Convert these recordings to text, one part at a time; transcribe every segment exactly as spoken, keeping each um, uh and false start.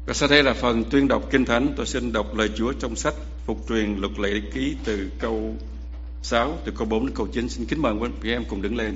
Và sau đây là phần tuyên đọc Kinh Thánh. Tôi xin đọc lời Chúa trong sách Phục truyền Luật Lệ Ký từ câu sáu, từ câu bốn đến câu chín. Xin kính mời quý vị em cùng đứng lên.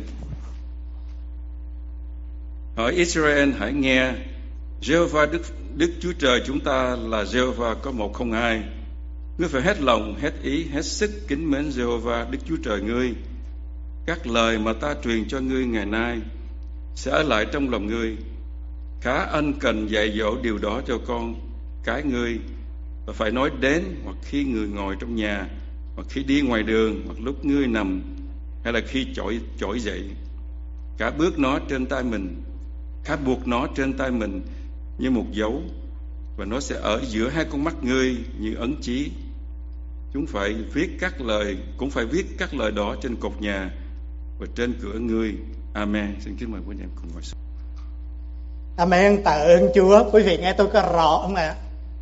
Hỏi Israel, hãy nghe, Giê-hô-va Đức, Đức Chúa Trời chúng ta là Giê-hô-va có một không hai. Ngươi phải hết lòng, hết ý, hết sức kính mến Giê-hô-va Đức Chúa Trời ngươi. Các lời mà ta truyền cho ngươi ngày nay sẽ ở lại trong lòng ngươi. Khá ân cần dạy dỗ điều đó cho con cái ngươi, và phải nói đến hoặc khi người ngồi trong nhà, hoặc khi đi ngoài đường, hoặc lúc ngươi nằm, hay là khi trỗi trỗi dậy. Cả bước nó trên tay mình, khá buộc nó trên tay mình như một dấu, và nó sẽ ở giữa hai con mắt ngươi như ấn chí. Chúng phải viết các lời, cũng phải viết các lời đó trên cột nhà và trên cửa ngươi. Amen. Xin kính mời quý anh em cùng ngồi xuống. Amen. Tạ ơn Chúa. Quý vị nghe tôi có rõ không ạ?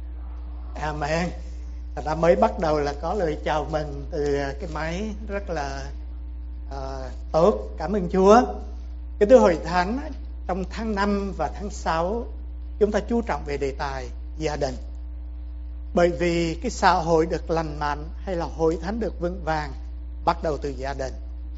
Amen. Thật ra mới bắt đầu là có lời chào mừng từ cái máy rất là uh, tốt. Cảm ơn Chúa. Cái thứ hội thánh trong tháng năm và tháng sáu chúng ta chú trọng về đề tài gia đình. Bởi vì cái xã hội được lành mạnh hay là hội thánh được vững vàng bắt đầu từ gia đình.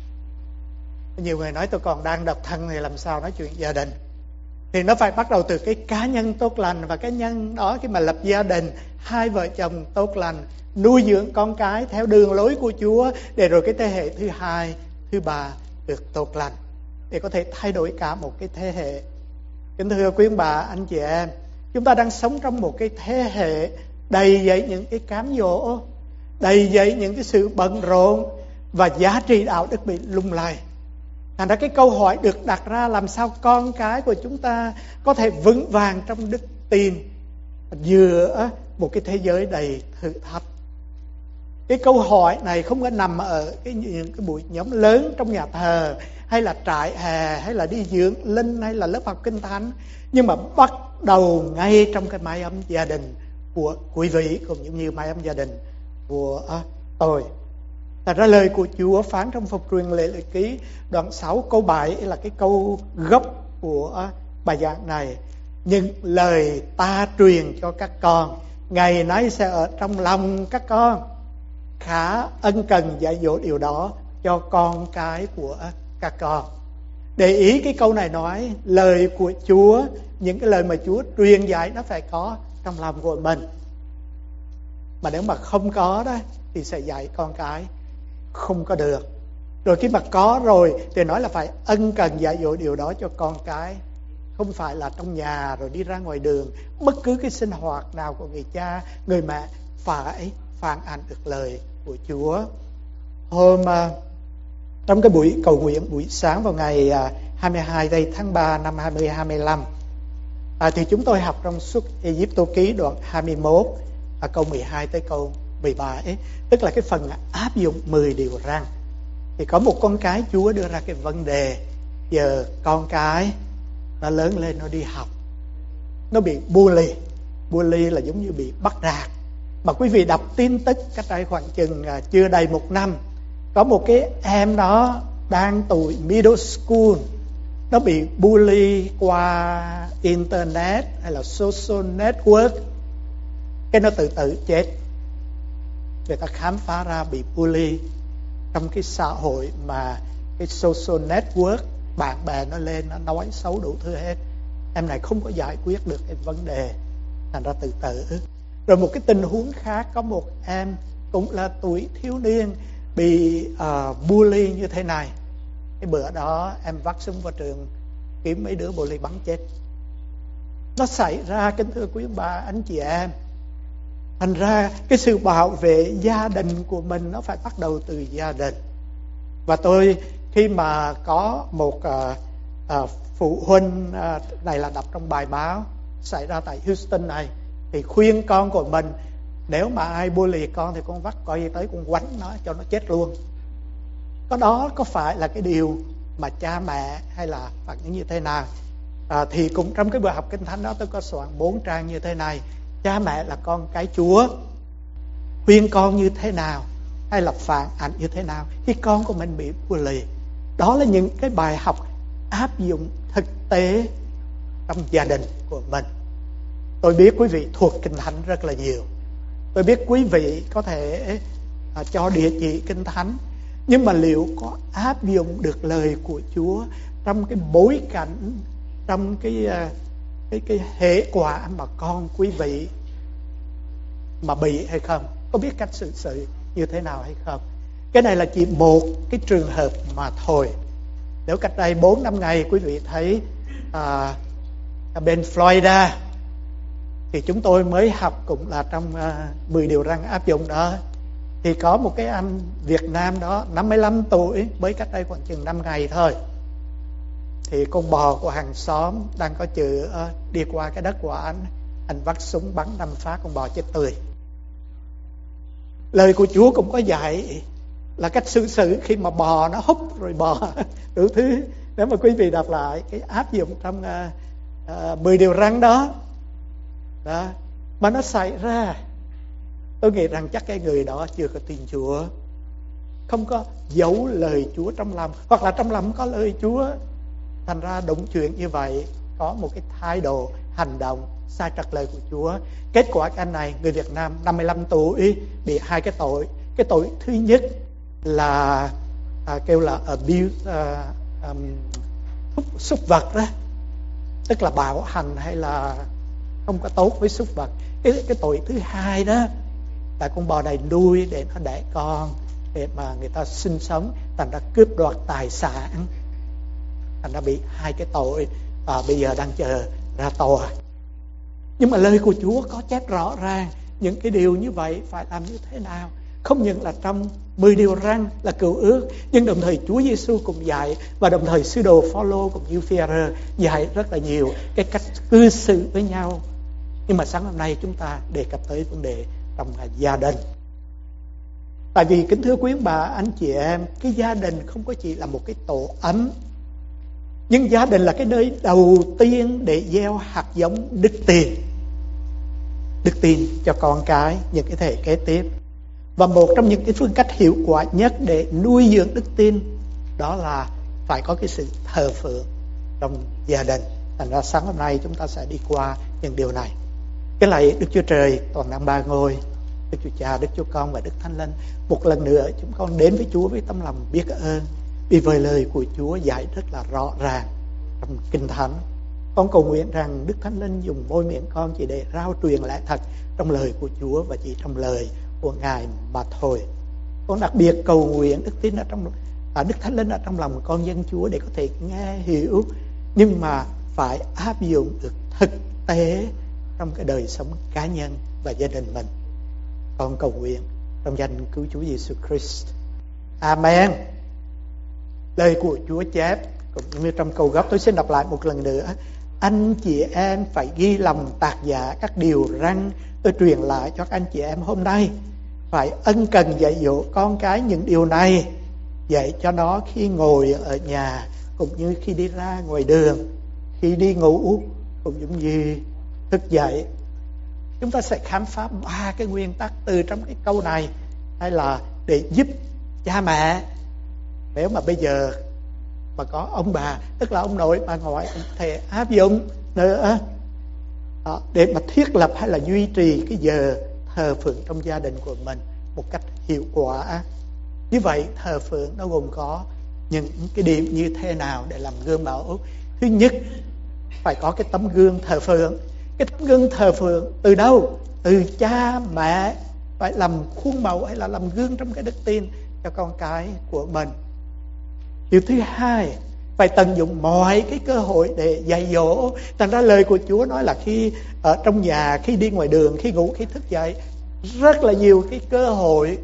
Nhiều người nói tôi còn đang độc thân thì làm sao nói chuyện gia đình. Thì nó phải bắt đầu từ cái cá nhân tốt lành, và cá nhân đó khi mà lập gia đình, hai vợ chồng tốt lành, nuôi dưỡng con cái theo đường lối của Chúa, để rồi cái thế hệ thứ hai, thứ ba được tốt lành, để có thể thay đổi cả một cái thế hệ. Kính thưa quý ông bà, anh chị em, chúng ta đang sống trong một cái thế hệ đầy dẫy những cái cám dỗ, đầy dẫy những cái sự bận rộn, và giá trị đạo đức bị lung lay. Thành ra cái câu hỏi được đặt ra, làm sao con cái của chúng ta có thể vững vàng trong đức tin giữa một cái thế giới đầy thử thách. Cái câu hỏi này không có nằm ở cái, những cái buổi nhóm lớn trong nhà thờ, hay là trại hè, hay là đi dưỡng linh, hay là lớp học kinh thánh, nhưng mà bắt đầu ngay trong cái mái ấm gia đình của quý vị, cũng như, như mái ấm gia đình của à, tôi. Thật ra lời của Chúa phán trong Phục truyền Lệ Lệ Ký đoạn sáu câu bảy là cái câu gốc của bài giảng này. Nhưng lời ta truyền cho các con ngày nay sẽ ở trong lòng các con, khá ân cần dạy dỗ điều đó cho con cái của các con. Để ý cái câu này nói lời của Chúa, những cái lời mà Chúa truyền dạy nó phải có trong lòng của mình. Mà nếu mà không có đó thì sẽ dạy con cái không có được. Rồi khi mà có rồi thì nói là phải ân cần dạy dỗ điều đó cho con cái. Không phải là trong nhà rồi đi ra ngoài đường, bất cứ cái sinh hoạt nào của người cha, người mẹ phải phản ánh được lời của Chúa. Hôm trong cái buổi cầu nguyện buổi sáng vào ngày hai mươi hai đây tháng ba năm hai nghìn hai mươi lăm, à, thì chúng tôi học trong Xuất Ai-cập ký đoạn hai mươi mốt, à, câu mười hai tới câu mười ba ấy, tức là cái phần áp dụng mười điều răn. Thì có một con cái Chúa đưa ra cái vấn đề, giờ con cái nó lớn lên, nó đi học, nó bị bully. Bully là giống như bị bắt nạt. Mà quý vị đọc tin tức cách đây khoảng chừng à, chưa đầy một năm, có một cái em đó đang tuổi middle school, nó bị bully qua internet hay là social network, cái nó tự tử chết. Người ta khám phá ra bị bully trong cái xã hội mà cái social network, bạn bè nó lên, nó nói xấu đủ thứ hết. Em này không có giải quyết được cái vấn đề, thành ra tự tử. Rồi một cái tình huống khác, có một em cũng là tuổi thiếu niên bị uh, bully như thế này. Cái bữa đó em vác súng vào trường kiếm mấy đứa bully bắn chết. Nó xảy ra, kính thưa quý bà, anh chị em. Thành ra cái sự bảo vệ gia đình của mình nó phải bắt đầu từ gia đình. Và tôi khi mà có một uh, uh, phụ huynh uh, này là đọc trong bài báo xảy ra tại Houston này, thì khuyên con của mình, nếu mà ai bully con thì con vắt coi tới con quánh nó cho nó chết luôn. Có đó có phải là cái điều mà cha mẹ hay là phản ứng như thế nào? À, thì cũng trong cái buổi học kinh thánh đó tôi có soạn bốn trang như thế này. Cha mẹ là con cái Chúa, khuyên con như thế nào hay là phản ảnh như thế nào khi con của mình bị bully. Đó là những cái bài học áp dụng thực tế trong gia đình của mình. Tôi biết quý vị thuộc Kinh Thánh rất là nhiều. Tôi biết quý vị có thể à, cho địa chỉ Kinh Thánh. Nhưng mà liệu có áp dụng được lời của Chúa trong cái bối cảnh, trong cái cái cái hệ quả mà con quý vị mà bị hay không? Có biết cách xử sự như thế nào hay không? Cái này là chỉ một cái trường hợp mà thôi. Nếu cách đây bốn năm ngày quý vị thấy à, ở bên Florida thì chúng tôi mới học cũng là trong à, mười điều răn áp dụng đó. Thì có một cái anh Việt Nam đó năm mươi lăm tuổi, mới cách đây khoảng chừng năm ngày thôi. Thì con bò của hàng xóm đang có chữ uh, đi qua cái đất của anh, anh vắt súng bắn năm phát, con bò chết tươi. Lời của Chúa cũng có dạy là cách xử sự khi mà bò nó hút rồi bò đủ thứ. Nếu mà quý vị đọc lại cái áp dụng trong uh, uh, mười điều răn đó, đó mà nó xảy ra, tôi nghĩ rằng chắc cái người đó chưa có tin Chúa, không có giấu lời Chúa trong lòng, hoặc là trong lòng có lời Chúa, thành ra đúng chuyện như vậy, có một cái thái độ hành động sai trật lời của Chúa. Kết quả cái anh này, người Việt Nam năm mươi lăm tuổi, bị hai cái tội. Cái tội thứ nhất là à, kêu là abuse, à, um, súc vật đó, tức là bạo hành hay là không có tốt với súc vật. Cái, cái tội thứ hai đó là con bò này nuôi để nó đẻ con, để mà người ta sinh sống, thành ra cướp đoạt tài sản, thành ra bị hai cái tội và bây giờ đang chờ ra tòa. Nhưng mà lời của Chúa có chép rõ ràng những cái điều như vậy phải làm như thế nào. Không những là trong mười điều răn là cựu ước, nhưng đồng thời Chúa Giêsu cũng dạy, và đồng thời sứ đồ Phaolô cũng như Phi-e-rơ dạy rất là nhiều cái cách cư xử với nhau. Nhưng mà sáng hôm nay chúng ta đề cập tới vấn đề trong gia đình. Tại vì kính thưa quý bà, anh chị em, cái gia đình không có chỉ là một cái tổ ấm, nhưng gia đình là cái nơi đầu tiên để gieo hạt giống đức tin, đức tin cho con cái những cái thế kế tiếp. Và một trong những cái phương cách hiệu quả nhất để nuôi dưỡng đức tin đó là phải có cái sự thờ phượng trong gia đình. Thành ra sáng hôm nay chúng ta sẽ đi qua những điều này. Cái lạy Đức Chúa Trời toàn năng ba ngôi, Đức Chúa Cha, Đức Chúa Con và Đức Thánh Linh, một lần nữa chúng con đến với Chúa với tấm lòng biết ơn, vì vời lời của Chúa dạy rất là rõ ràng trong Kinh Thánh. Con cầu nguyện rằng Đức Thánh Linh dùng môi miệng con chỉ để rao truyền lẽ thật trong lời của Chúa và chỉ trong lời của Ngài mà thôi. Con đặc biệt cầu nguyện Đức Tin ở trong à, Đức Thánh Linh ở trong lòng con dân Chúa để có thể nghe hiểu, nhưng mà phải áp dụng được thực tế trong cái đời sống cá nhân và gia đình mình. Con cầu nguyện trong danh cứu Chúa Giêsu Christ. Amen. Lời của Chúa chép cũng như trong câu gốc, tôi xin đọc lại một lần nữa. Anh chị em phải ghi lòng tạc dạ các điều răn tôi truyền lại cho các anh chị em hôm nay. Phải ân cần dạy dỗ con cái những điều này, dạy cho nó khi ngồi ở nhà cũng như khi đi ra ngoài đường, khi đi ngủ cũng giống như thức dậy. Chúng ta sẽ khám phá ba cái nguyên tắc từ trong cái câu này, hay là để giúp cha mẹ, nếu mà bây giờ mà có ông bà, tức là ông nội bà ngoại, cũng thể áp dụng nữa đó, để mà thiết lập hay là duy trì cái giờ thờ phượng trong gia đình của mình một cách hiệu quả. Như vậy thờ phượng nó gồm có những cái điểm như thế nào để làm gương mẫu. Thứ nhất, phải có cái tấm gương thờ phượng. Cái tấm gương thờ phượng từ đâu? Từ cha mẹ, phải làm khuôn mẫu hay là làm gương trong cái đức tin cho con cái của mình. Điều thứ hai, phải tận dụng mọi cái cơ hội để dạy dỗ. Thành ra lời của Chúa nói là khi ở trong nhà, khi đi ngoài đường, khi ngủ, khi thức dậy, rất là nhiều cái cơ hội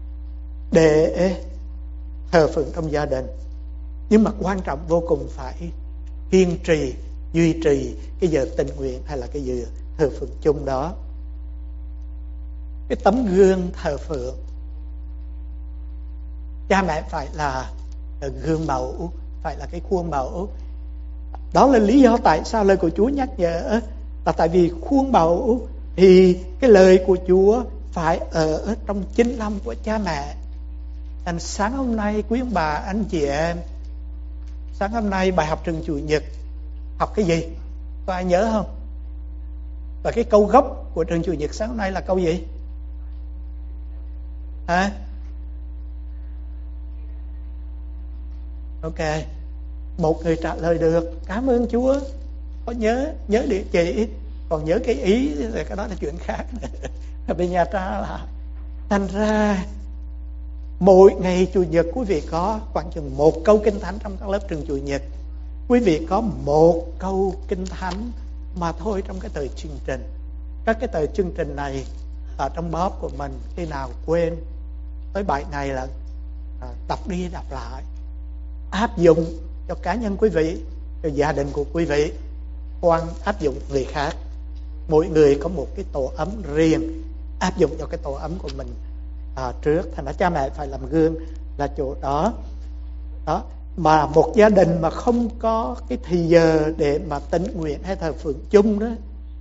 để thờ phượng trong gia đình. Nhưng mà quan trọng vô cùng phải kiên trì, duy trì cái giờ tình nguyện hay là cái giờ thờ phượng chung đó. Cái tấm gương thờ phượng, cha mẹ phải là gương mẫu, phải là cái khuôn mẫu. Đó là lý do tại sao lời của Chúa nhắc nhở, là tại vì khuôn mẫu thì cái lời của Chúa phải ở trong chính lòng của cha mẹ. Thành sáng hôm nay quý ông bà, anh chị em, sáng hôm nay bài học trường Chủ nhật học cái gì? Có ai nhớ không? Và cái câu gốc của trường Chủ nhật sáng hôm nay là câu gì? Hả? Ok, một người trả lời được, cảm ơn Chúa. Có nhớ nhớ địa chỉ, còn nhớ cái ý thì cái đó là chuyện khác. Bên nhà tra là thành ra mỗi ngày Chủ nhật quý vị có khoảng chừng một câu kinh thánh trong các lớp trường Chủ nhật. Quý vị có một câu kinh thánh mà thôi trong cái tờ chương trình. Các cái tờ chương trình này ở trong bóp của mình, khi nào quên tới bảy ngày là à, đọc đi đọc lại, áp dụng cho cá nhân quý vị, cho gia đình của quý vị, khoan áp dụng người khác. Mỗi người có một cái tổ ấm riêng, áp dụng cho cái tổ ấm của mình à, trước. Thành ra cha mẹ phải làm gương là chỗ đó. Đó. Mà một gia đình mà không có cái thì giờ để mà tĩnh nguyện hay thờ phượng chung đó,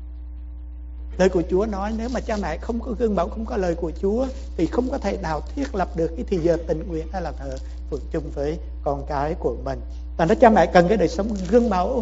lời của Chúa nói nếu mà cha mẹ không có gương mẫu, không có lời của Chúa thì không có thể nào thiết lập được cái thì giờ tĩnh nguyện hay là thờ phượng chung với con cái của mình. Thành ra cha mẹ cần cái đời sống gương mẫu.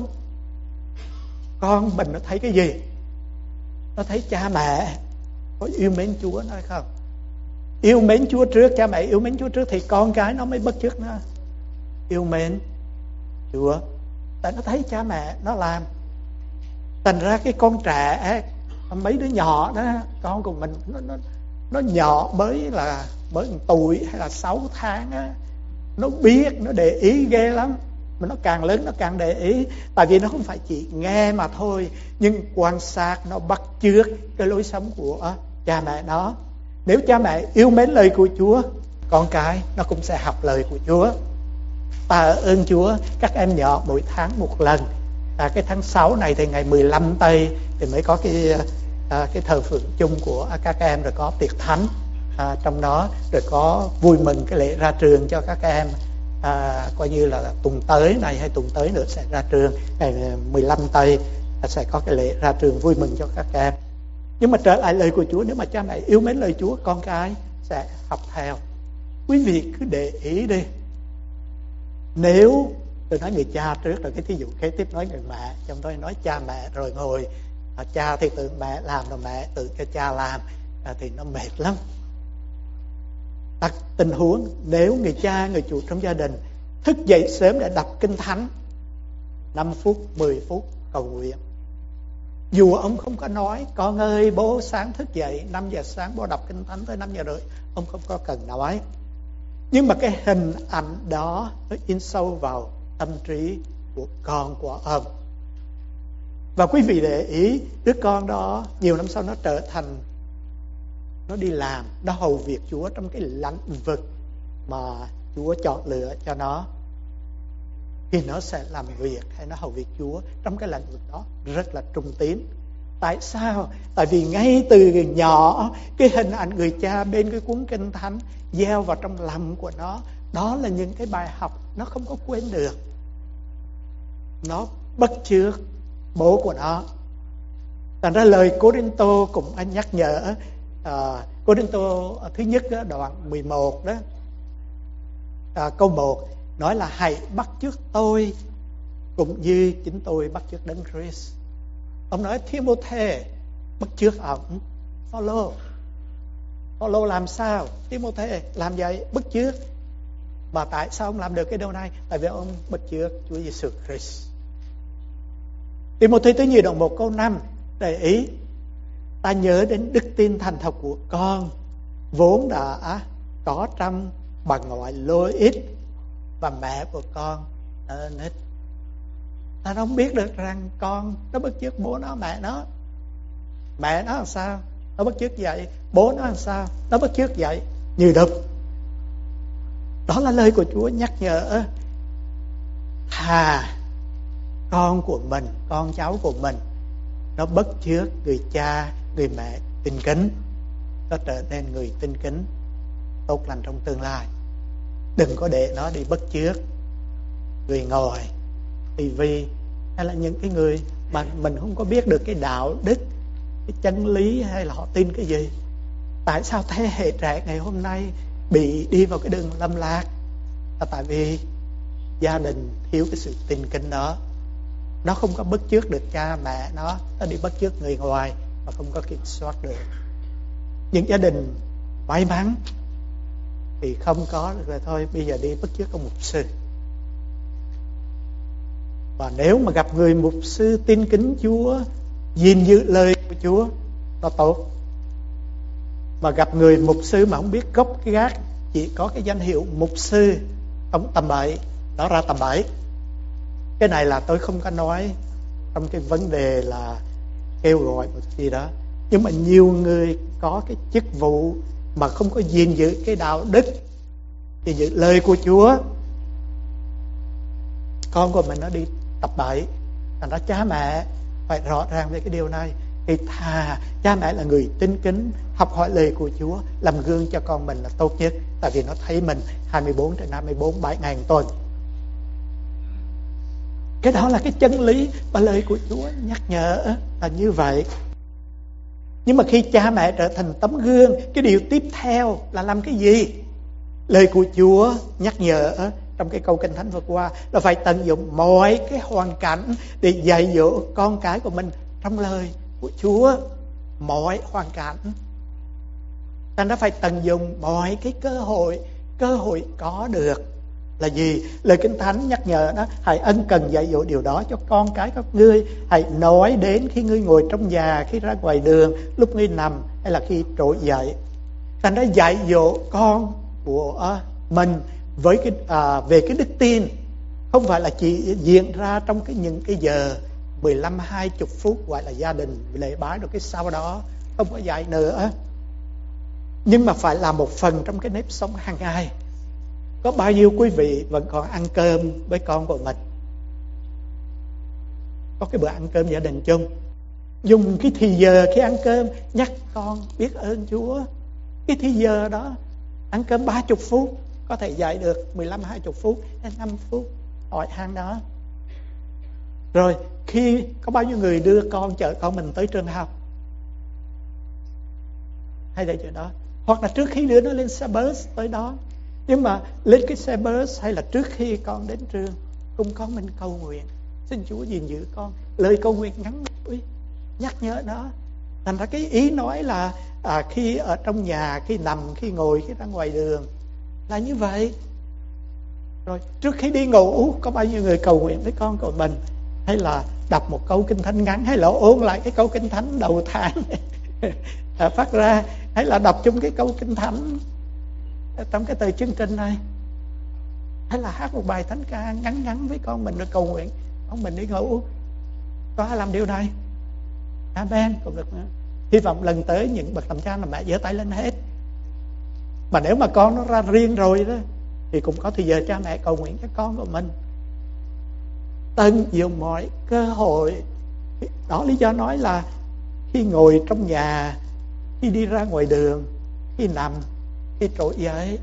Con mình nó thấy cái gì? Nó thấy cha mẹ có yêu mến Chúa nói không? Yêu mến Chúa trước, cha mẹ yêu mến Chúa trước thì con cái nó mới bắt chước nó yêu mến Chúa. Tại nó thấy cha mẹ nó làm. Thành ra cái con trẻ, mấy đứa nhỏ đó, con của mình nó nó nó nhỏ mới là mới một tuổi hay là sáu tháng á, nó biết, nó để ý ghê lắm. Mà nó càng lớn nó càng để ý. Tại vì nó không phải chỉ nghe mà thôi, nhưng quan sát, nó bắt chước cái lối sống của cha mẹ nó. Nếu cha mẹ yêu mến lời của Chúa, con cái nó cũng sẽ học lời của Chúa. Ta ơn Chúa, các em nhỏ mỗi tháng một lần. À, cái tháng sáu này thì ngày mười lăm tây thì mới có cái à, cái thờ phượng chung của các em, rồi có tiệc thánh à, trong đó, rồi có vui mừng cái lễ ra trường cho các em. À, coi như là tuần tới này hay tuần tới nữa sẽ ra trường, ngày mười lăm tây sẽ có cái lễ ra trường vui mừng cho các em. Nhưng mà trở lại lời của Chúa, nếu mà cha mẹ yêu mến lời Chúa, con cái sẽ học theo. Quý vị cứ để ý đi. Nếu tôi nói người cha trước rồi cái thí dụ kế tiếp nói người mẹ, trong tôi nói cha mẹ rồi ngồi à, cha thì tự mẹ làm rồi mẹ tự cho cha làm à, thì nó mệt lắm. Đặt tình huống nếu người cha, người chủ trong gia đình thức dậy sớm để đọc kinh thánh năm phút, mười phút cầu nguyện. Dù ông không có nói con ơi bố sáng thức dậy năm giờ sáng bố đọc kinh thánh tới năm giờ rưỡi, ông không có cần nói. Nhưng mà cái hình ảnh đó nó in sâu vào tâm trí của con của ông. Và quý vị để ý, đứa con đó nhiều năm sau nó trở thành, nó đi làm, nó hầu việc Chúa trong cái lĩnh vực mà Chúa chọn lựa cho nó, thì nó sẽ làm việc hay nó hầu việc Chúa trong cái lĩnh vực đó rất là trung tín. Tại sao? Tại vì ngay từ nhỏ, cái hình ảnh người cha bên cái cuốn kinh thánh gieo vào trong lòng của nó, đó là những cái bài học nó không có quên được. Nó bắt chước bố của nó. Thành ra lời Cô-rinh-tô cũng anh nhắc nhở, à, Cô-rinh-tô thứ nhất đó, đoạn mười một đó, à, câu một nói là hãy bắt chước tôi cũng như chính tôi bắt chước Đấng Christ. Ông nói Timôthê bắt chước ông, follow. Follow làm sao? Timôthê làm vậy, bắt chước. Mà tại sao ông làm được cái điều này? Tại vì ông bắt chước Chúa Giêsu Christ. Timôthê thứ nhì đoạn một câu năm, để ý, ta nhớ đến đức tin thành thật của con, vốn đã có trong bà ngoại Lô-ít và mẹ của con Ơ-nít. Ta không biết được rằng con nó bắt chước bố nó, mẹ nó. Mẹ nó làm sao? Nó bắt chước vậy. Bố nó làm sao? Nó bắt chước vậy. Như đục. Đó là lời của Chúa nhắc nhở. Thà con của mình, con cháu của mình, nó bắt chước người cha, người mẹ tin kính, nó trở nên người tin kính tốt lành trong tương lai. Đừng có để nó đi bắt chước người ngồi tivi hay là những cái người mà mình không có biết được cái đạo đức, cái chân lý hay là họ tin cái gì. Tại sao thế hệ trẻ ngày hôm nay bị đi vào cái đường lâm lạc? Là tại vì gia đình thiếu cái sự tin kính đó. Nó không có bắt chước được cha mẹ nó, nó đi bắt chước người ngoài mà không có kiểm soát được. Những gia đình may mắn thì không có được rồi thôi, bây giờ đi bắt chước ông mục sư. Và nếu mà gặp người mục sư tin kính Chúa, gìn giữ lời của Chúa, nó tốt. Mà gặp người mục sư mà không biết gốc cái gác, chỉ có cái danh hiệu mục sư, ông tầm bậy, nó ra tầm bậy. Cái này là tôi không có nói trong cái vấn đề là kêu gọi một gì đó. Nhưng mà nhiều người có cái chức vụ mà không có gìn giữ cái đạo đức, gìn giữ lời của Chúa, con của mình nó đi tập bậy. Thành ra cha mẹ phải rõ ràng về cái điều này. Thì thà cha mẹ là người tin kính, học hỏi lời của Chúa, làm gương cho con mình là tốt nhất. Tại vì nó thấy mình hai mươi bốn trên hai mươi bốn, bảy ngày một tuần. Cái đó là cái chân lý và lời của Chúa nhắc nhở là như vậy. Nhưng mà khi cha mẹ trở thành tấm gương, cái điều tiếp theo là làm cái gì? Lời của Chúa nhắc nhở trong cái câu Kinh Thánh vừa qua là phải tận dụng mọi cái hoàn cảnh để dạy dỗ con cái của mình trong lời của Chúa. Mọi hoàn cảnh. Ta nó phải tận dụng mọi cái cơ hội, cơ hội có được là gì? Lời Kinh Thánh nhắc nhở đó, hãy ân cần dạy dỗ điều đó cho con cái các ngươi. Hãy nói đến khi ngươi ngồi trong nhà, khi ra ngoài đường, lúc ngươi nằm hay là khi trỗi dậy. Ta nó dạy dỗ con của mình với cái à, về cái đức tin, không phải là chỉ diễn ra trong cái những cái giờ mười lăm hai mươi phút gọi là gia đình lễ bái, rồi cái sau đó không có dạy nữa. Nhưng mà phải là một phần trong cái nếp sống hàng ngày. Có bao nhiêu quý vị vẫn còn ăn cơm với con của mình? Có cái bữa ăn cơm gia đình chung, dùng cái thì giờ khi ăn cơm nhắc con biết ơn Chúa. Cái thì giờ đó ăn cơm ba mươi phút, có thể dạy được mười lăm hai mươi phút hay năm phút hỏi han đó. Rồi khi có bao nhiêu người đưa con, chở con mình tới trường học hay là chỗ đó, hoặc là trước khi đưa nó lên xe bus tới đó. Nhưng mà lên cái xe bus hay là trước khi con đến trường, cùng con mình cầu nguyện, xin Chúa gìn giữ con. Lời cầu nguyện ngắn ngủi nhắc nhở nó. Thành ra cái ý nói là à, khi ở trong nhà, khi nằm, khi ngồi, khi ra ngoài đường là như vậy. Rồi trước khi đi ngủ, có bao nhiêu người cầu nguyện với con của mình, hay là đọc một câu Kinh Thánh ngắn, hay là ôn lại cái câu Kinh Thánh đầu tháng à, phát ra, hay là đọc chung cái câu Kinh Thánh trong cái tờ chương trình này, hay là hát một bài thánh ca ngắn ngắn với con mình rồi cầu nguyện con mình đi ngủ. Có ai làm điều này? Amen. Cũng được nữa. Hy vọng lần tới những bậc làm cha làm mẹ giơ tay lên hết. Mà nếu mà con nó ra riêng rồi đó, thì cũng có thì giờ cha mẹ cầu nguyện cho con của mình. Tận dụng mọi cơ hội. Đó lý do nói là khi ngồi trong nhà, khi đi ra ngoài đường, khi nằm, khi trỗi dậy.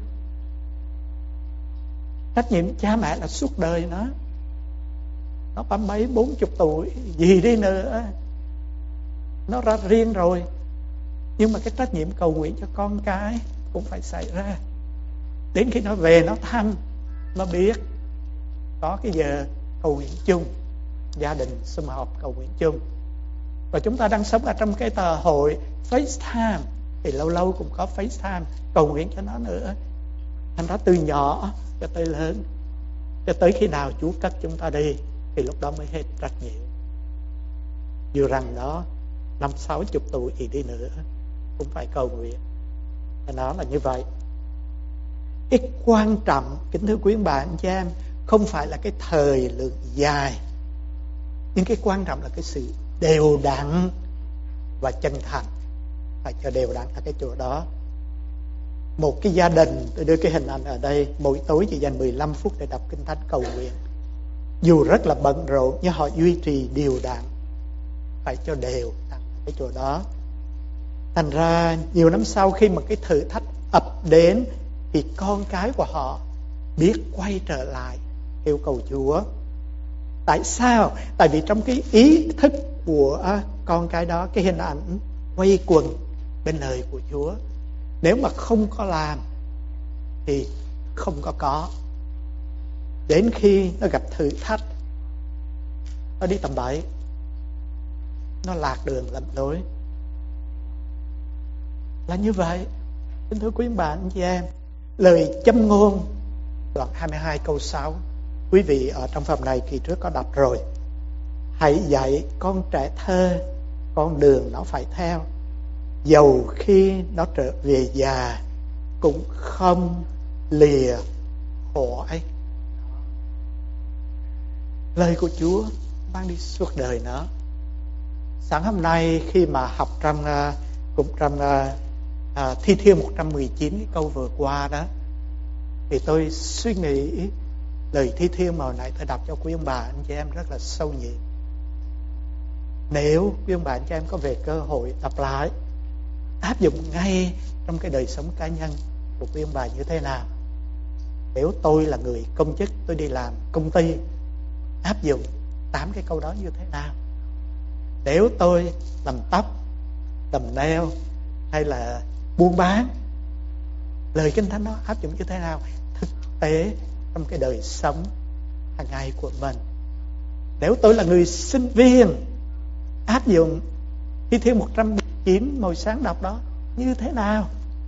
Trách nhiệm cha mẹ là suốt đời nó. Nó ba mấy bốn chục tuổi gì đi nữa, nó ra riêng rồi. Nhưng mà cái trách nhiệm cầu nguyện cho con cái cũng phải xảy ra. Đến khi nó về nó thăm, nó biết có cái giờ cầu nguyện chung, gia đình sum họp cầu nguyện chung. Và chúng ta đang sống ở trong cái tờ hội FaceTime, thì lâu lâu cũng có FaceTime cầu nguyện cho nó nữa. Thành ra từ nhỏ cho tới lớn, cho tới khi nào Chúa cất chúng ta đi, thì lúc đó mới hết trách nhiệm. Dù rằng đó năm sáu chục tuổi thì đi nữa cũng phải cầu nguyện. Nó là như vậy. Cái quan trọng, kính thưa quý bạn anh chị em, không phải là cái thời lượng dài, nhưng cái quan trọng là cái sự đều đặn và chân thành. Phải cho đều đặn ở cái chỗ đó. Một cái gia đình, tôi đưa cái hình ảnh ở đây, mỗi tối chỉ dành mười lăm phút để đọc Kinh Thánh cầu nguyện. Dù rất là bận rộn, nhưng họ duy trì đều đặn. Phải cho đều đặn cái chỗ đó. Thành ra nhiều năm sau, khi mà cái thử thách ập đến, thì con cái của họ biết quay trở lại yêu cầu Chúa. Tại sao? Tại vì trong cái ý thức của con cái đó, cái hình ảnh quay quần bên lời của Chúa. Nếu mà không có làm thì không có có. Đến khi nó gặp thử thách, nó đi tầm bậy, nó lạc đường lầm lối, là như vậy. Kính thưa quý bạn anh chị em, lời châm ngôn đoạn hai mươi hai câu sáu, quý vị ở trong phần này kỳ trước có đọc rồi. Hãy dạy con trẻ thơ con đường nó phải theo, dầu khi nó trở về già cũng không lìa khỏi. Lời của Chúa mang đi suốt đời nó. Sáng hôm nay khi mà học trong uh, cũng trong uh, uh, Thi Thiên một trăm mười chín, cái câu vừa qua đó, thì tôi suy nghĩ lời Thi Thiên mà hồi nãy tôi đọc cho quý ông bà anh chị em rất là sâu nhiệm. Nếu quý ông bà anh chị em có về cơ hội đọc lại, áp dụng ngay trong cái đời sống cá nhân của quý ông bà như thế nào. Nếu tôi là người công chức, tôi đi làm công ty, áp dụng tám cái câu đó như thế nào. Nếu tôi làm tóc, làm nail hay là buôn bán, lời Kinh Thánh đó áp dụng như thế nào thực tế trong cái đời sống hàng ngày của mình. Nếu tôi là người sinh viên, áp dụng Thi Thiên một trăm mười chín hồi sáng đọc đó như thế nào,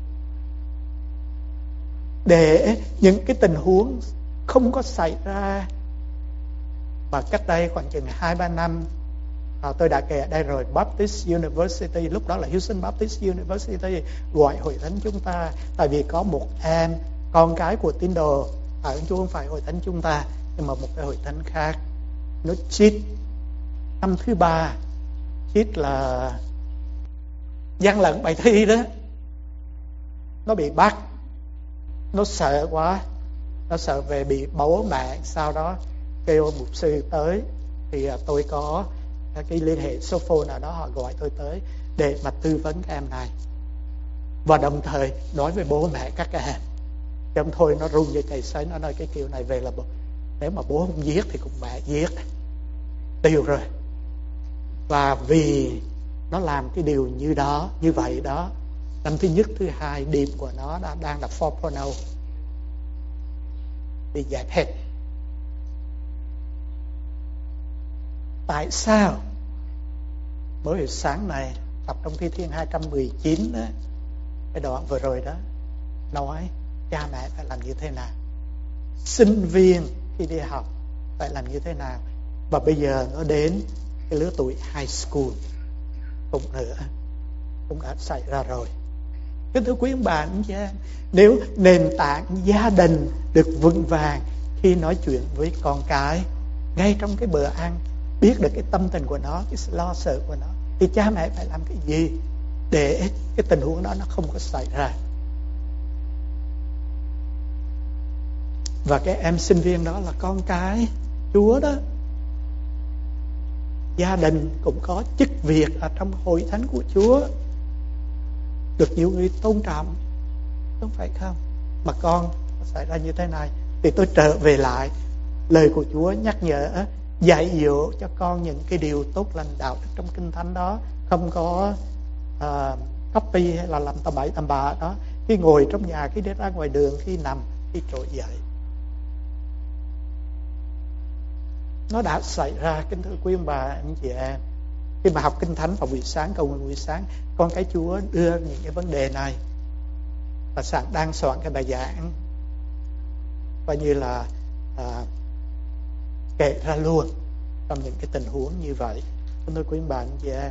để những cái tình huống không có xảy ra. Mà cách đây khoảng chừng hai ba năm, à, tôi đã kể ở đây rồi, Baptist University, lúc đó là Houston Baptist University, gọi hội thánh chúng ta, tại vì có một em con cái của tín đồ ở à, chú không phải hội thánh chúng ta, nhưng mà một cái hội thánh khác, nó cheat năm thứ ba, cheat là gian lận bài thi đó. Nó bị bắt, nó sợ quá, nó sợ về bị bố mẹ, sau đó kêu mục sư tới, thì uh, tôi có cái liên hệ số phone nào đó, họ gọi tôi tới để mà tư vấn các em này, và đồng thời nói với bố mẹ các em. Trong thôi nó run như cầy sấy, nó nói cái kiểu này về là nếu mà bố không giết thì cũng mẹ giết, tiêu rồi. Và vì nó làm cái điều như đó, như vậy đó, năm thứ nhất, thứ hai, điểm của nó đã đang là bốn chấm không, bị dẹp hết. Tại sao? Mới hồi sáng này đọc trong Thi Thiên hai trăm mười chín đó, cái đoạn vừa rồi đó, nói cha mẹ phải làm như thế nào, sinh viên khi đi học phải làm như thế nào. Và bây giờ nó đến cái lứa tuổi high school cũng nữa, cũng đã xảy ra rồi. Kính thưa quý ông bà anh chị em, nếu nền tảng gia đình được vững vàng khi nói chuyện với con cái ngay trong cái bữa ăn, biết được cái tâm tình của nó, cái lo sợ của nó, thì cha mẹ phải làm cái gì để cái tình huống đó nó không có xảy ra. Và cái em sinh viên đó là con cái Chúa đó. Gia đình cũng có chức việc ở trong hội thánh của Chúa, được nhiều người tôn trọng, không phải không? Mà con xảy ra như thế này, thì tôi trở về lại lời của Chúa nhắc nhở, dạy dỗ cho con những cái điều tốt lành đạo đức trong Kinh Thánh đó, không có uh, copy hay là làm tầm bậy tầm bạ đó. Khi ngồi trong nhà, khi đi ra ngoài đường, khi nằm, khi trỗi dậy. Nó đã xảy ra, kính thưa quý ông bà anh chị em. Khi mà học Kinh Thánh vào buổi sáng, cầu nguyện buổi sáng, con cái Chúa đưa những cái vấn đề này, và sẵn đang soạn cái bài giảng coi như là à, kể ra luôn trong những cái tình huống như vậy. Kính thưa quý ông bà anh chị em,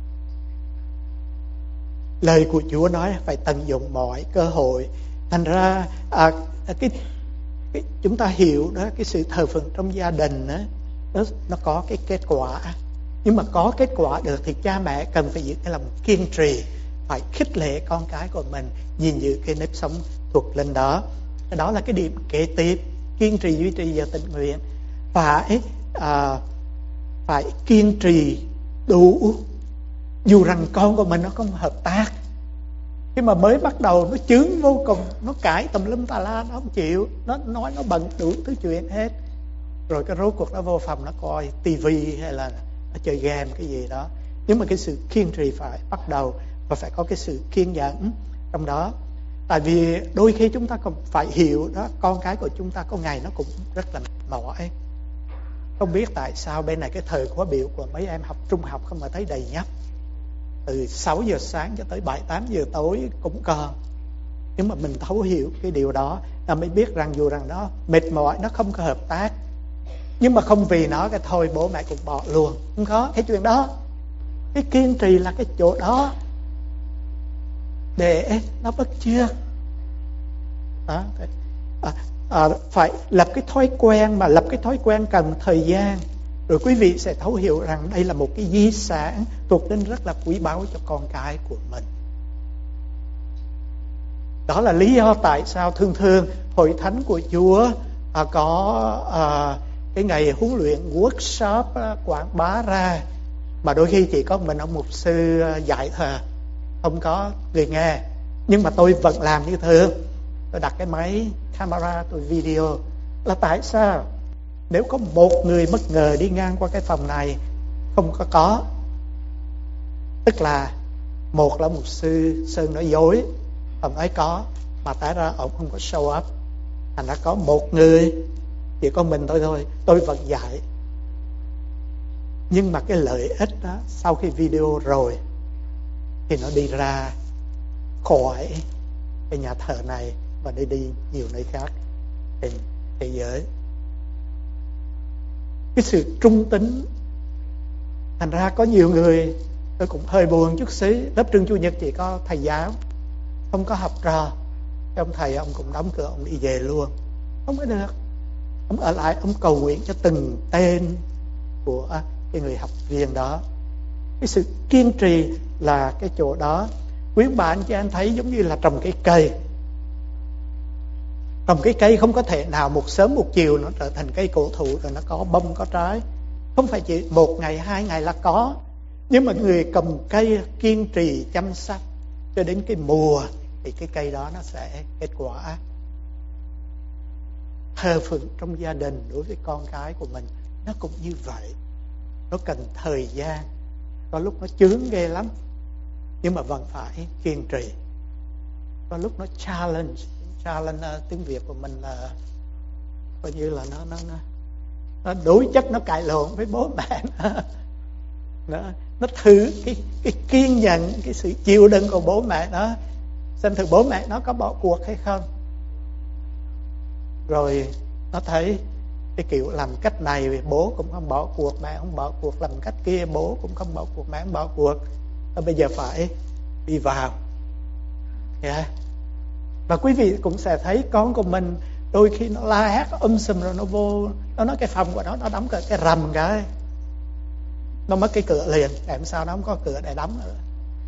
lời của Chúa nói phải tận dụng mọi cơ hội. Thành ra à, cái, cái chúng ta hiểu đó, cái sự thờ phượng trong gia đình đó, nó, nó có cái kết quả. Nhưng mà có kết quả được thì cha mẹ cần phải giữ cái lòng kiên trì, phải khích lệ con cái của mình gìn giữ cái nếp sống thuộc linh đó. Đó là cái điểm kế tiếp, kiên trì duy trì giờ tình nguyện. Phải à, phải kiên trì đủ, dù rằng con của mình nó không hợp tác. Khi mà mới bắt đầu nó chướng vô cùng, nó cãi tùm lum tà la, nó không chịu, nó nói nó bận đủ thứ chuyện hết. Rồi cái rốt cuộc nó vô phòng nó coi tivi hay là nó chơi game cái gì đó. Nhưng mà cái sự kiên trì phải bắt đầu, và phải có cái sự kiên nhẫn trong đó. Tại vì đôi khi chúng ta còn phải hiểu đó, con cái của chúng ta có ngày nó cũng rất là mỏi. Không biết tại sao bên này cái thời khóa biểu của mấy em học trung học không mà thấy đầy nhấp. từ sáu giờ sáng cho tới bảy tám giờ tối cũng còn. Nhưng mà mình thấu hiểu cái điều đó là mới biết rằng dù rằng nó mệt mỏi, nó không có hợp tác, nhưng mà không vì nó cái thôi bố mẹ cũng bỏ luôn. Không có cái chuyện đó. Cái kiên trì là cái chỗ đó để nó bất chước đó. À, à, phải lập cái thói quen, mà lập cái thói quen cần thời gian. Rồi quý vị sẽ thấu hiểu rằng đây là một cái di sản thuộc linh rất là quý báu cho con cái của mình. Đó là lý do tại sao thường thường hội thánh của Chúa à, có à, cái ngày huấn luyện workshop à, quảng bá ra, mà đôi khi chỉ có mình ông mục sư à, dạy thờ, không có người nghe. Nhưng mà tôi vẫn làm như thường. Tôi đặt cái máy camera, tôi video. Là tại sao? Nếu có một người bất ngờ đi ngang qua cái phòng này không có có, tức là một là mục sư Sơn nói dối, ông ấy có, mà tại ra ông không có show up. Thành ra có một người, chỉ có mình tôi thôi, tôi vẫn dạy. Nhưng mà cái lợi ích đó sau khi video rồi thì nó đi ra khỏi cái nhà thờ này và đi đi nhiều nơi khác trên thế giới. Cái sự trung tín, thành ra có nhiều người, tôi cũng hơi buồn chút xíu, lớp trường chủ nhật chỉ có thầy giáo, không có học trò. Cái ông thầy ông cũng đóng cửa, ông đi về luôn. Không có được. Ông ở lại, ông cầu nguyện cho từng tên của cái người học viên đó. Cái sự kiên trì là cái chỗ đó. Quý bạn cho anh thấy giống như là trồng cái cây. Trồng cái cây không có thể nào một sớm một chiều nó trở thành cây cổ thụ rồi nó có bông có trái. Không phải chỉ một ngày hai ngày là có. Nhưng mà người cầm cây kiên trì chăm sóc cho đến cái mùa thì cái cây đó nó sẽ kết quả. Thờ phượng trong gia đình đối với con cái của mình nó cũng như vậy. Nó cần thời gian. Có lúc nó chướng ghê lắm, nhưng mà vẫn phải kiên trì. Có lúc nó challenge. Challenge uh, tiếng Việt của mình là coi như là nó nó nó, nó đối chất, nó cãi lộn với bố mẹ. Nó, nó thử cái cái kiên nhẫn, cái sự chịu đựng của bố mẹ nó, xem thử bố mẹ nó có bỏ cuộc hay không. Rồi nó thấy cái kiểu làm cách này bố cũng không bỏ cuộc, mẹ không bỏ cuộc, làm cách kia bố cũng không bỏ cuộc, mẹ không bỏ cuộc. Và bây giờ phải đi vào. Yeah. Và quý vị cũng sẽ thấy con của mình đôi khi nó la hét um sùm rồi nó vô, nó nói cái phòng của nó nó đóng cửa cái rầm cái, nó mất cái cửa liền. Làm sao nó không có cửa để đóng nữa.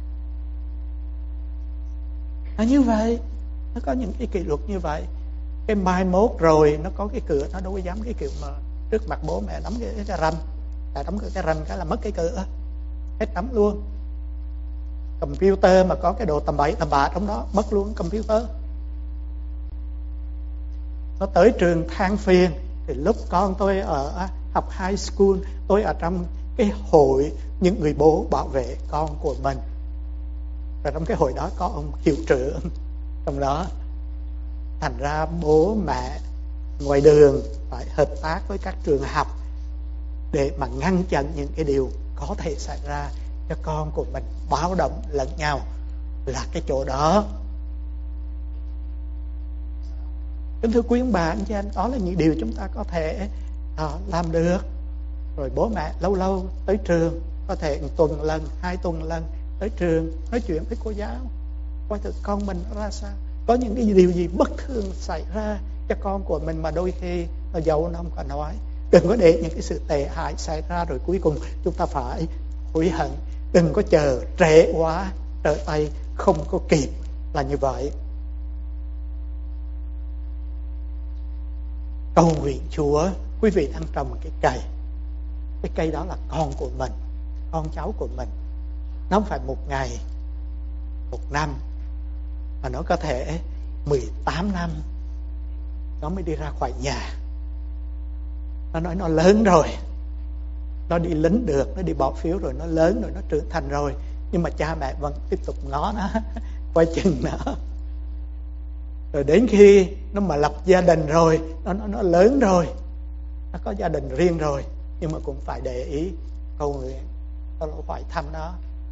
Nó như vậy, nó có những cái kỷ luật như vậy. Cái mai mốt rồi nó có cái cửa, nó đâu có dám cái kiểu mà trước mặt bố mẹ đóng cái, cái rầm. Tại đóng cửa cái rầm cái là mất cái cửa, hết đóng luôn. Computer mà có cái đồ tầm bậy tầm bạ trong đó, mất luôn computer. Nó tới trường than phiền. Thì lúc con tôi ở học high school, tôi ở trong cái hội những người bố bảo vệ con của mình. Và trong cái hội đó có ông hiệu trưởng trong đó. Thành ra bố mẹ ngoài đường phải hợp tác với các trường học để mà ngăn chặn những cái điều có thể xảy ra cho con của mình, báo động lẫn nhau là cái chỗ đó. Kính thưa quý ông bà anh chị anh, đó là những điều chúng ta có thể à, làm được. Rồi bố mẹ lâu lâu tới trường, có thể một tuần lần, hai tuần lần tới trường nói chuyện với cô giáo, coi thử con mình nó ra sao, có những cái điều gì bất thường xảy ra cho con của mình mà đôi khi nó giấu nó không có nói. Đừng có để những cái sự tệ hại xảy ra rồi cuối cùng chúng ta phải hối hận. Đừng có chờ trễ quá, trở tay không có kịp là như vậy. Cầu nguyện Chúa, quý vị đang trồng cái cây. Cái cây đó là con của mình, con cháu của mình. Nó không phải một ngày, một năm, mà nó có thể mười tám năm nó mới đi ra khỏi nhà. Nó nói nó lớn rồi, nó đi lính được, nó đi bỏ phiếu rồi, nó lớn rồi, nó trưởng thành rồi, nhưng mà cha mẹ vẫn tiếp tục ngó nó, quay chừng nó. Rồi đến khi nó mà lập gia đình rồi, nó, nó, nó lớn rồi, nó có gia đình riêng rồi, nhưng mà cũng phải để ý cầu nguyện, nó phải thăm nó,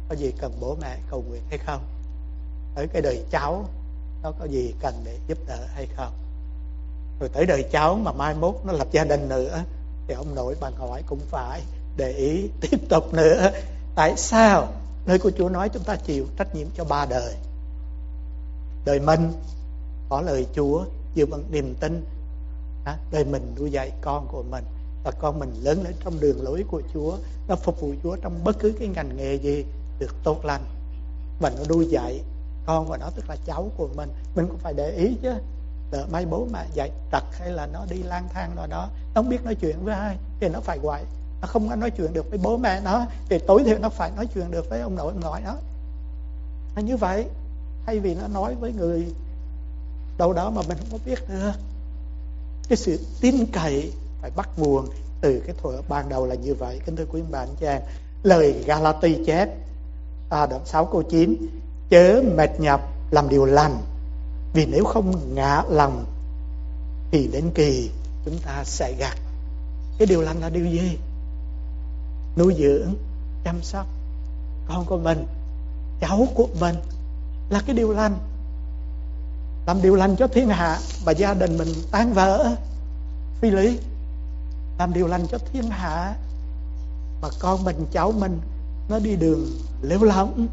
có gì cần bố mẹ cầu nguyện hay không? Tới cái đời cháu nó có gì cần để giúp đỡ hay không? Rồi tới đời cháu mà mai mốt nó lập gia đình nữa thì ông nội bà ngoại cũng phải để ý tiếp tục nữa. Tại sao? Nơi của Chúa nói chúng ta chịu trách nhiệm cho ba đời. Đời mình có lời Chúa, giữ vững niềm tin. Đời mình nuôi dạy con của mình, và con mình lớn lên trong đường lối của Chúa, nó phục vụ Chúa trong bất cứ cái ngành nghề gì được tốt lành, và nó nuôi dạy con của nó, tức là cháu của mình. Mình cũng phải để ý chứ. Đợi mai bố mẹ dạy trật hay là nó đi lang thang rồi đó, nó không biết nói chuyện với ai thì nó phải gọi. Nó không có nói chuyện được với bố mẹ nó thì tối thiểu nó phải nói chuyện được với ông nội ông ngoại nó. Nó như vậy, thay vì nó nói với người đâu đó mà mình không có biết nữa. Cái sự tin cậy phải bắt nguồn từ cái thuở ban đầu là như vậy. Kính thưa quý bà anh chị em, lời Galati chép à, đoạn sáu câu chín: chớ mệt nhọc làm điều lành, vì nếu không ngã lòng thì đến kỳ chúng ta sẽ gặt. Cái điều lành là điều gì? Nuôi dưỡng, chăm sóc con của mình, cháu của mình là cái điều lành. Làm điều lành cho thiên hạ mà gia đình mình tan vỡ, phi lý. Làm điều lành cho thiên hạ mà con mình, cháu mình nó đi đường lêu lỏng,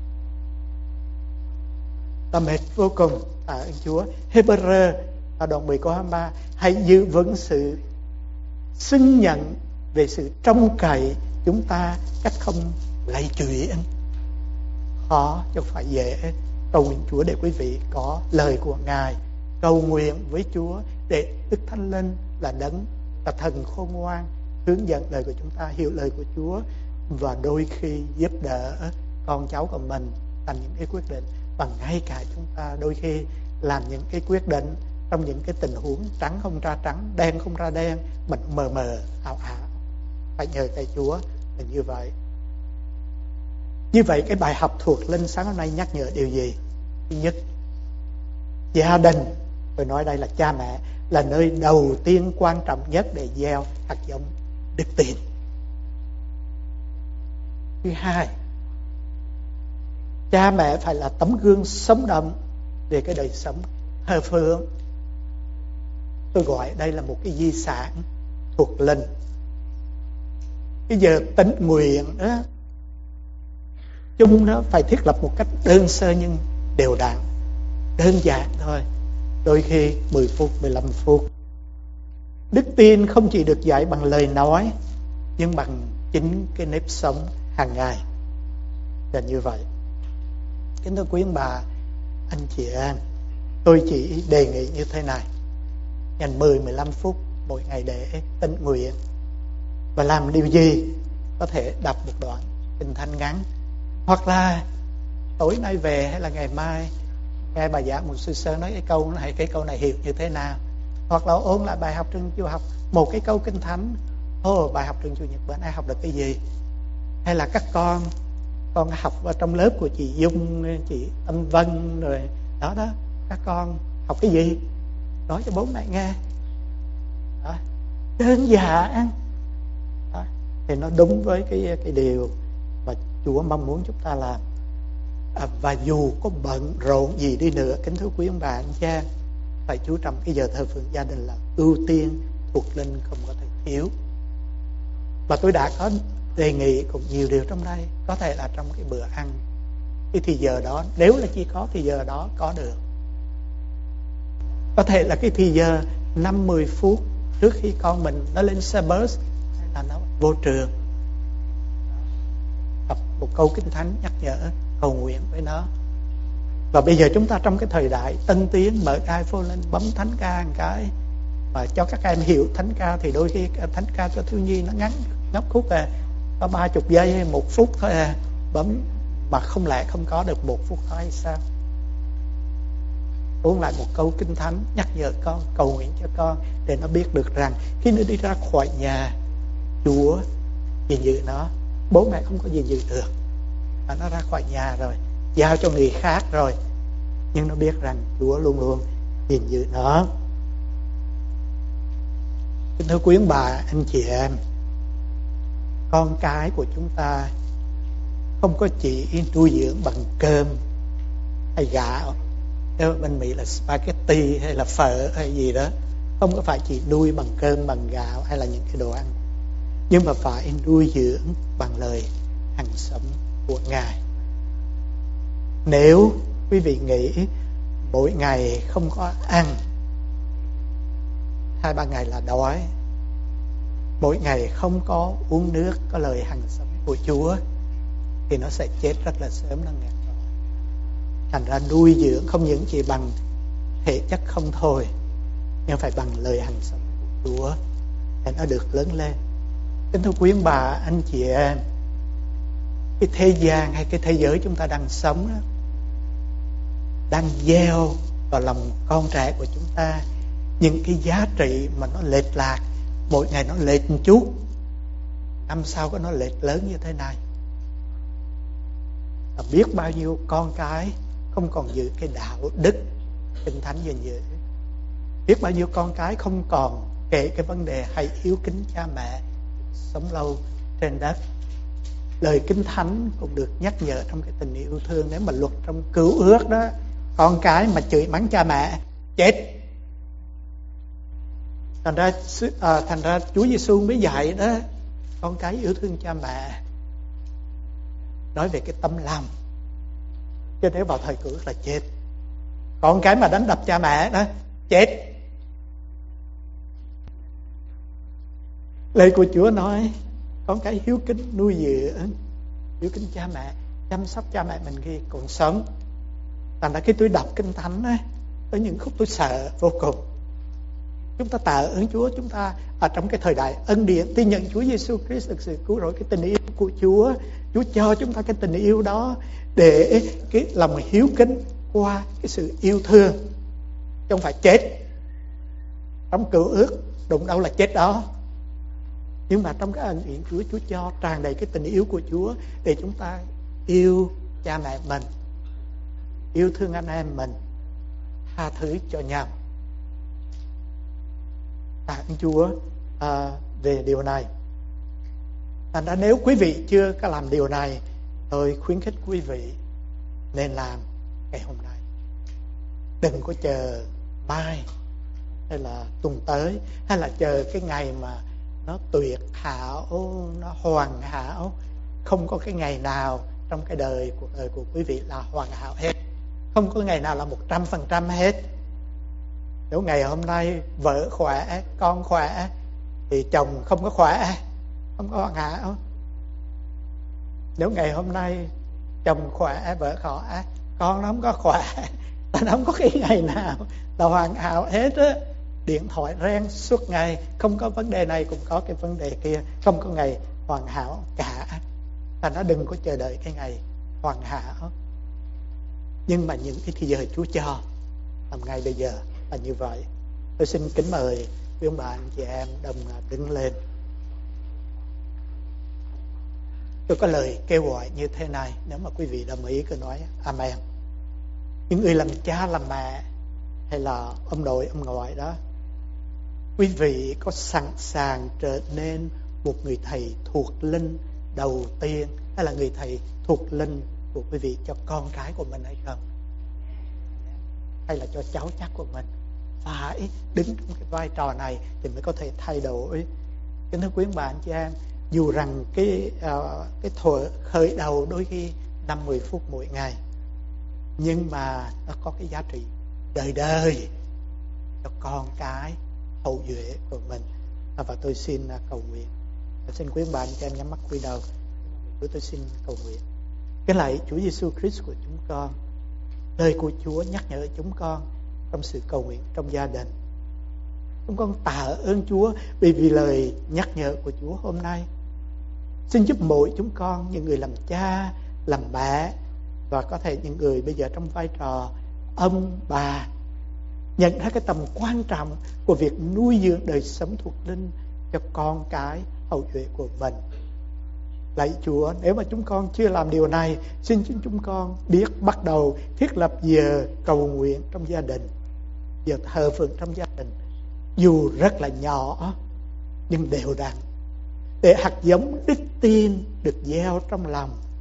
ta mệt vô cùng. Tạ ơn Chúa. Hebrew ở đoạn mười câu hai mươi ba: hãy giữ vững sự xưng nhận về sự trông cậy chúng ta, cách không lay chuyển. Khó chứ không phải dễ. Cầu nguyện Chúa để quý vị có lời của Ngài, cầu nguyện với Chúa để Đức Thánh Linh là đấng là thần khôn ngoan hướng dẫn lời của chúng ta, hiểu lời của Chúa, và đôi khi giúp đỡ con cháu của mình làm những cái quyết định. Và ngay cả chúng ta đôi khi làm những cái quyết định trong những cái tình huống trắng không ra trắng, đen không ra đen, mình mờ mờ ảo ảo. Phải nhờ cái Chúa là như vậy. Như vậy cái bài học thuộc linh sáng hôm nay nhắc nhở điều gì? Thứ nhất, gia đình, tôi nói đây là cha mẹ, là nơi đầu tiên quan trọng nhất để gieo hạt giống đức tin. Thứ hai, cha mẹ phải là tấm gương sống động về cái đời sống thờ phượng. Tôi gọi đây là một cái di sản thuộc linh. Cái giờ tĩnh nguyện đó, chung nó phải thiết lập một cách đơn sơ nhưng đều đặn, đơn giản thôi. Đôi khi mười phút, mười lăm phút. Đức tin không chỉ được dạy bằng lời nói, nhưng bằng chính cái nếp sống hàng ngày. Là như vậy. Kính thưa quý ông bà, anh chị em, tôi chỉ đề nghị như thế này: dành mười mười lăm phút mỗi ngày để tĩnh nguyện. Và làm điều gì? Có thể đọc một đoạn kinh thánh ngắn, hoặc là tối nay về hay là ngày mai nghe bà giảng một sư sơ nói cái câu này, cái câu này hiểu như thế nào, hoặc là ôn lại bài học trường chủ học một cái câu kinh thánh. Ô, bài học trường chủ nhật bữa nay học được cái gì? Hay là các con con học ở trong lớp của chị Dung, chị Âm Vân rồi đó đó, các con học cái gì? Nói cho bố mẹ nghe. Đó. Đơn giản. Đó. Thì nó đúng với cái cái điều mà Chúa mong muốn chúng ta làm. À, và dù có bận rộn gì đi nữa, kính thưa quý ông bà anh cha, phải chú trọng cái giờ thờ phượng gia đình là ưu tiên thuộc linh, không có thể thiếu. Và tôi đã có đề nghị cũng nhiều điều trong đây. Có thể là trong cái bữa ăn, cái thì giờ đó, nếu là chỉ có thì giờ đó có được. Có thể là cái thì giờ năm mười phút trước khi con mình nó lên xe bus hay là nó vô trường, đọc một câu kinh thánh nhắc nhở, cầu nguyện với nó. Và bây giờ chúng ta trong cái thời đại tân tiến, mở iPhone lên bấm thánh ca một cái mà cho các em hiểu thánh ca, thì đôi khi thánh ca cho thiếu nhi nó ngắn ngốc khúc à, có ba chục giây hay một phút thôi à, bấm mà không lẽ không có được một phút thôi hay sao? Uống lại một câu kinh thánh nhắc nhở con, cầu nguyện cho con, để nó biết được rằng khi nó đi ra khỏi nhà, Chúa gìn giữ nó. Bố mẹ không có gìn giữ được, mà nó ra khỏi nhà rồi, giao cho người khác rồi, nhưng nó biết rằng Chúa luôn luôn gìn giữ nó. Kính thưa quý ông bà, anh chị em, con cái của chúng ta không có chỉ nuôi dưỡng bằng cơm hay gạo, nếu bên Mỹ là spaghetti hay là phở hay gì đó, không có phải chỉ nuôi bằng cơm bằng gạo hay là những cái đồ ăn, nhưng mà phải nuôi dưỡng bằng lời hằng sống của Ngài. Nếu quý vị nghĩ mỗi ngày không có ăn, hai ba ngày là đói, mỗi ngày không có uống nước có lời hằng sống của Chúa, thì nó sẽ chết rất là sớm đó nghe. Thành ra nuôi dưỡng không những chỉ bằng thể chất không thôi, nhưng phải bằng lời hằng sống của Chúa để nó được lớn lên. Kính thưa quý bà, anh chị em, cái thế gian hay cái thế giới chúng ta đang sống đó, đang gieo vào lòng con trẻ của chúng ta những cái giá trị mà nó lệch lạc, mỗi ngày nó lệch một chút, năm sau có nó lệch lớn như thế này. Và biết bao nhiêu con cái không còn giữ cái đạo đức Kinh Thánh gìn giữ, biết bao nhiêu con cái không còn kể cái vấn đề hãy hiếu kính cha mẹ, sống lâu trên đất. Lời Kinh Thánh cũng được nhắc nhở trong cái tình yêu thương. Nếu mà luật trong Cựu Ước đó, con cái mà chửi mắng cha mẹ chết. Thành ra à, thành ra Chúa Giêsu mới dạy đó, con cái yêu thương cha mẹ, nói về cái tấm lòng. Chứ nếu vào thời Cựu Ước là chết. Con cái mà đánh đập cha mẹ đó chết. Lời của Chúa nói con cái hiếu kính nuôi dưỡng, hiếu kính cha mẹ, chăm sóc cha mẹ mình khi còn sống. Thành ra khi tôi đọc Kinh Thánh ấy, có những khúc tôi sợ vô cùng. Chúng ta tạ ơn Chúa, chúng ta ở trong cái thời đại ân điển tin nhận Chúa Giêsu Christ thực sự cứu rỗi, cái tình yêu của Chúa, Chúa cho chúng ta cái tình yêu đó để cái lòng hiếu kính qua cái sự yêu thương, chứ không phải chết. Trong Cựu Ước đụng đâu là chết đó, nhưng mà trong cái ân điển Chúa, Chúa cho tràn đầy cái tình yêu của Chúa để chúng ta yêu cha mẹ mình, yêu thương anh em mình, tha thứ cho nhau. Tạ ơn Chúa à, về điều này. Thành ra nếu quý vị chưa có làm điều này, tôi khuyến khích quý vị nên làm ngày hôm nay. Đừng có chờ mai hay là tuần tới, hay là chờ cái ngày mà nó tuyệt hảo, nó hoàn hảo. Không có cái ngày nào trong cái đời cuộc đời của quý vị là hoàn hảo hết. Không có ngày nào là một trăm phần trăm hết. Nếu ngày hôm nay vợ khỏe, con khỏe, thì chồng không có khỏe, không có hoàn hảo. Nếu ngày hôm nay chồng khỏe, vợ khỏe, con nó không có khỏe, nó không có cái ngày nào là hoàn hảo hết á. Điện thoại reng suốt ngày, không có vấn đề này cũng có cái vấn đề kia, không có ngày hoàn hảo cả. Thành ra đừng có chờ đợi cái ngày hoàn hảo. Nhưng mà những cái thời giờ Chúa cho làm ngay bây giờ là như vậy. Tôi xin kính mời quý ông bà anh chị em đồng đứng lên. Tôi có lời kêu gọi như thế này, nếu mà quý vị đồng ý cứ nói amen. Những người làm cha làm mẹ hay là ông nội ông ngoại đó, quý vị có sẵn sàng trở nên một người thầy thuộc linh đầu tiên, hay là người thầy thuộc linh của quý vị cho con cái của mình hay không? Hay là cho cháu chắc của mình? Phải đứng trong cái vai trò này thì mới có thể thay đổi. Kính thưa quý bà anh chị em, dù rằng cái uh, cái thuở khởi đầu đôi khi năm mười phút mỗi ngày, nhưng mà nó có cái giá trị đời đời cho con cái hậu duệ của mình. Và tôi xin cầu nguyện. Tôi xin quý bà anh chị em nhắm mắt cúi đầu. Tôi xin cầu nguyện. Cái lạy Chúa Giêsu Christ của chúng con, lời của Chúa nhắc nhở chúng con trong sự cầu nguyện trong gia đình. Chúng con tạ ơn Chúa vì vì lời nhắc nhở của Chúa hôm nay. Xin giúp mỗi chúng con, những người làm cha, làm mẹ, và có thể những người bây giờ trong vai trò ông, bà, nhận ra cái tầm quan trọng của việc nuôi dưỡng đời sống thuộc linh cho con cái hậu duệ của mình. Lạy Chúa, nếu mà chúng con chưa làm điều này, xin chúng con biết bắt đầu thiết lập giờ cầu nguyện trong gia đình, giờ thờ phượng trong gia đình, dù rất là nhỏ nhưng đều đặn, để hạt giống đức tin được gieo trong lòng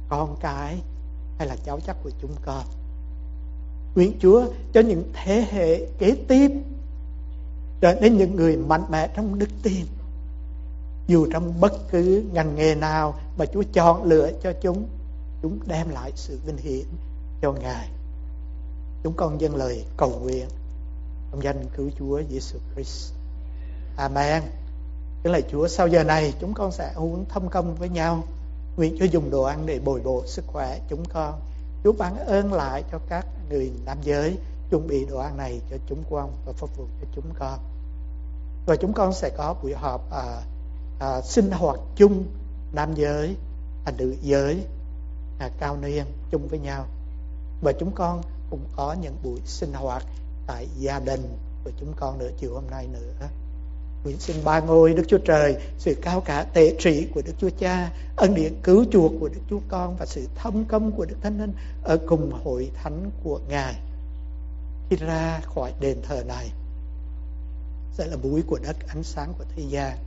con cái hay là cháu chắc của chúng con. Nguyện Chúa cho những thế hệ kế tiếp trở nên những người mạnh mẽ trong đức tin, dù trong bất cứ ngành nghề nào mà Chúa chọn lựa cho chúng, chúng đem lại sự vinh hiển cho Ngài. Chúng con dâng lời cầu nguyện trong danh cứu Chúa Giêsu Christ. Amen. Kính lạy Chúa, sau giờ này chúng con sẽ uống thông công với nhau. Nguyện Chúa dùng đồ ăn để bồi bổ sức khỏe chúng con. Chúa ban ơn lại cho các người nam giới chuẩn bị đồ ăn này cho chúng con và phục vụ cho chúng con. Và chúng con sẽ có buổi họp à, à, sinh hoạt chung nam giới, à, nữ giới, à, cao niên chung với nhau. Và chúng con cũng có những buổi sinh hoạt tại gia đình của chúng con nữa chiều hôm nay nữa. Nguyện xin ba ngôi Đức Chúa Trời, sự cao cả tế trị của Đức Chúa Cha, ân điển cứu chuộc của Đức Chúa Con và sự thông công của Đức Thánh Linh ở cùng hội thánh của Ngài. Khi ra khỏi đền thờ này sẽ là mũi của đất, ánh sáng của thế gian,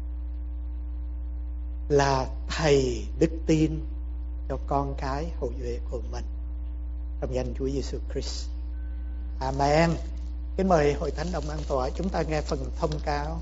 là thầy đức tin cho con cái hậu duệ của mình. Trong danh Chúa Giêsu Christ. Amen. Kính mời hội thánh đồng an tọa, chúng ta nghe phần thông cáo.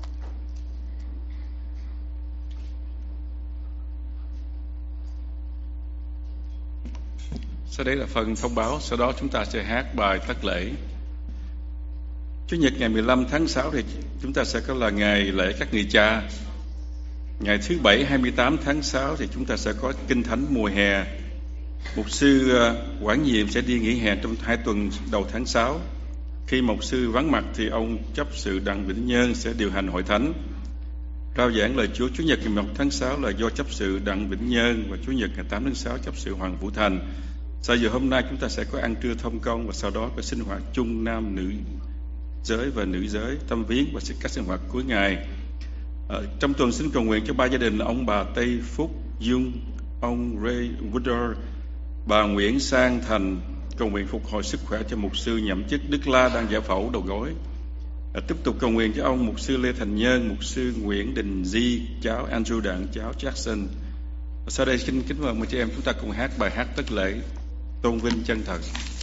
Sau đây là phần thông báo, sau đó chúng ta sẽ hát bài tắt lễ. Chủ nhật ngày mười lăm tháng sáu thì chúng ta sẽ có là ngày lễ các người cha. Ngày thứ bảy hai mươi tám tháng sáu thì chúng ta sẽ có kinh thánh mùa hè. Mục sư quản nhiệm sẽ đi nghỉ hè trong hai tuần đầu tháng sáu. Khi mục sư vắng mặt thì ông chấp sự Đặng Vĩnh Nhơn sẽ điều hành hội thánh. Rao giảng lời Chúa Chủ nhật ngày mười một tháng sáu là do chấp sự Đặng Vĩnh Nhơn, và Chủ nhật ngày tám tháng sáu chấp sự Hoàng Vũ Thành. Sau giờ hôm nay chúng ta sẽ có ăn trưa thông công, và sau đó có sinh hoạt chung nam nữ giới và nữ giới, tâm viếng và các sinh hoạt cuối ngày. Ở trong tuần xin cầu nguyện cho ba gia đình là ông bà Tây Phúc Dung, ông Ray Wooder, bà Nguyễn Sang Thành. Cầu nguyện phục hồi sức khỏe cho mục sư nhậm chức Đức La đang giải phẫu đầu gối. À, tiếp tục cầu nguyện cho ông mục sư Lê Thành Nhân, mục sư Nguyễn Đình Di, cháu Andrew Đặng, cháu Jackson. Và sau đây xin kính mời một chị em chúng ta cùng hát bài hát tất lễ tôn vinh chân thật.